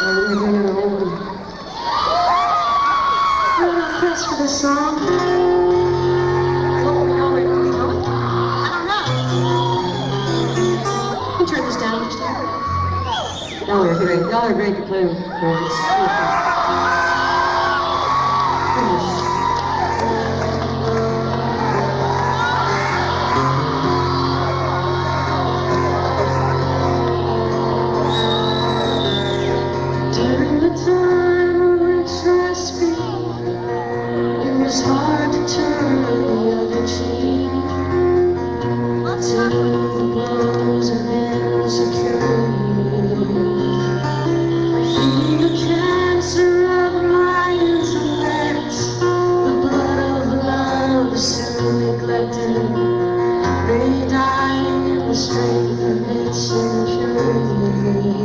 We're doing an old one. You're not pressed for this song. I hope we know it. Do we know it? I don't know. Can you turn this down just a little? Y'all are great. Y'all are great to play with. During the time of which I speak, it was hard to turn the other cheek. Through the blows of insecurity, feeding the cancer of my intellect, the blood of love is soon neglected, may dying in the strength of its impurity.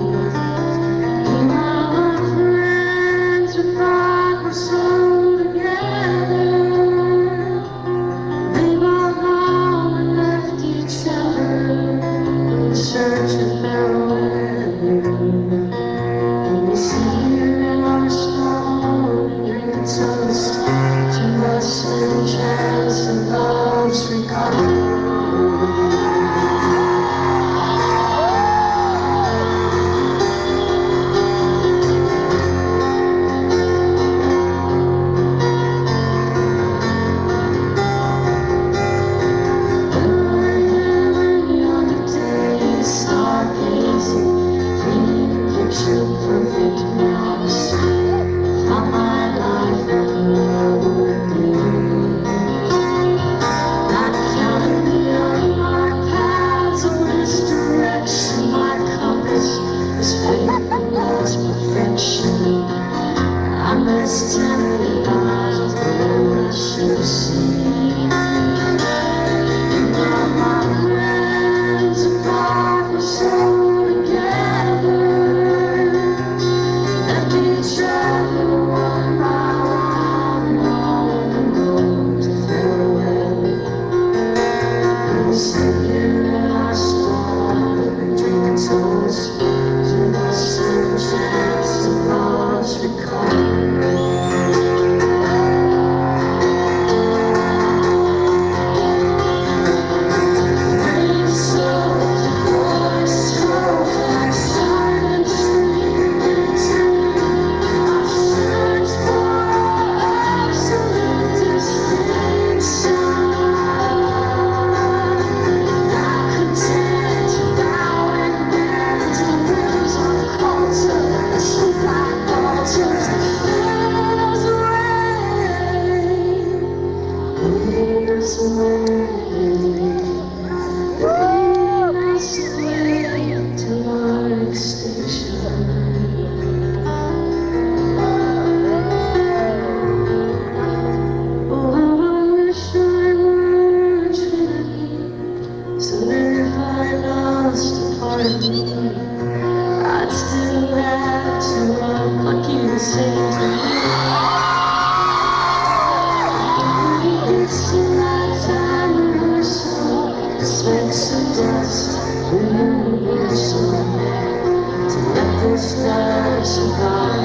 I'd still have to love like you say to me. It's a lifetime rehearsal, specks of dust in the universal, to let this love survive.